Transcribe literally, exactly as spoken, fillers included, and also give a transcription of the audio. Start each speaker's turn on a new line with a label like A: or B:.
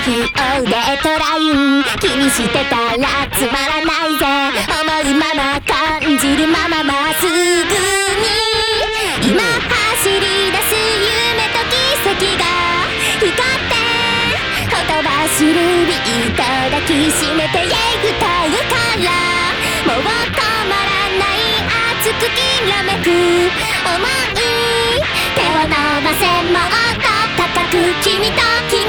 A: よデートライン気にしてたらつまらないぜ思うまま感じるまままっすぐに今走り出す夢と奇跡が光ってほとばしるビート抱きしめてイェイ歌うからもう止まらない熱くきらめく想い手を伸ばせもっと高く君と君